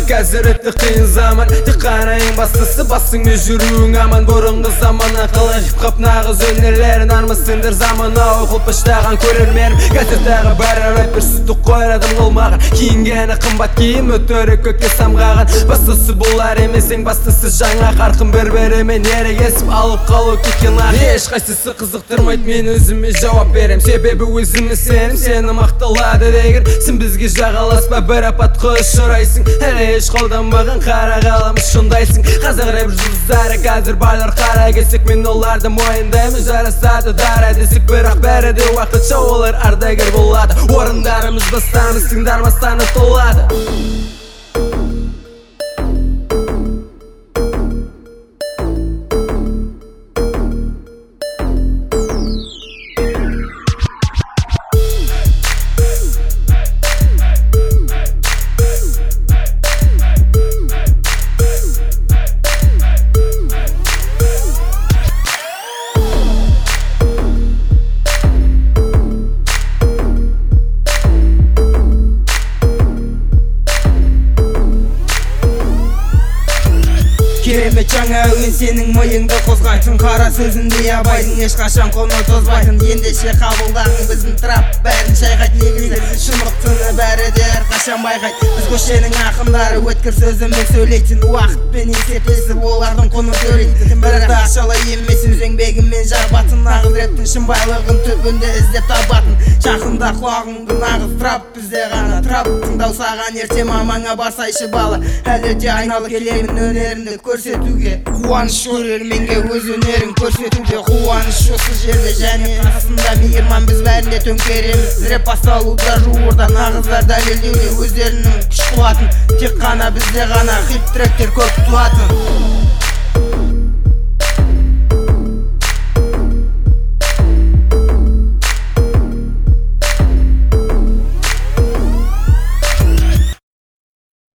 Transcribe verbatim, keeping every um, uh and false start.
қазір өтті қиын заман. Тек қана ең бастысы басыңмен жүруің аман. Бұрынғы заманнан қалған хип-хоп нағыз өнерлерін армысыңдар заманауи құлпыштаған көрерменім. Қазір тағы бәрі рэпер сүтті қойрадым қолмаған. Киінгені қымбат киім өтірі көкке самғаған. Бастысы бұлар емес ең бастысы жаңа қарқын бір-бірімен ерегесіп алып қалу кеткен ақ. Ешқайсысы қызықтырмайды мен өзіме жауап берем. Себебі өзіме сенім сені мақталады дегір. Сен бізге жағаласпа бір апатқа ұшырайсың. Әлі еш қолданбаған қара қаламыз шындайсың. Қазақ рэп жұлдыздары қазір байлар қара келсек мен оларды мойындаймын. Жарасады дара десек бірақ бәрі де уақытша олар ардагер болады. Орындарымыз бастамыз тыңдармастаны толады. Керемет жаңа өң сенің миыңды қозғайтын. Қара сөзінде абайдың ешқашан қоны тозбайтын. Ендеше қабылдағың біздің трап бәрін шайқайт. Негізі шындықтыны бәрі де әрқашан байқайт. Біз көшенің ақындары өткір сөзімен сөйлейтін. Уақытпен есептесіп олардың құны төлейтін. Бірақ ақшалай емес өз еңбегімен жарбатын. Нағыз рэптің шын байлығын түбінде іздеп табатын. Жақында құлағыңды нағыз трап бізде ғана. Трап тыңдау саған ерте мамаңа барсайшы бала. Әлі де айналып келемін өнерімді көрсетуге. Қуаныш көрерменге өз өнерін көрсетуге. Қуаныш осы жерде және қасында мейірман біз бәрінде төңкереміз. Рэп басталуда жуырда нағыздар дәлелдеуде өздерінің күш қуатын. Тек қана бізде ғана хит тректер көп туатын.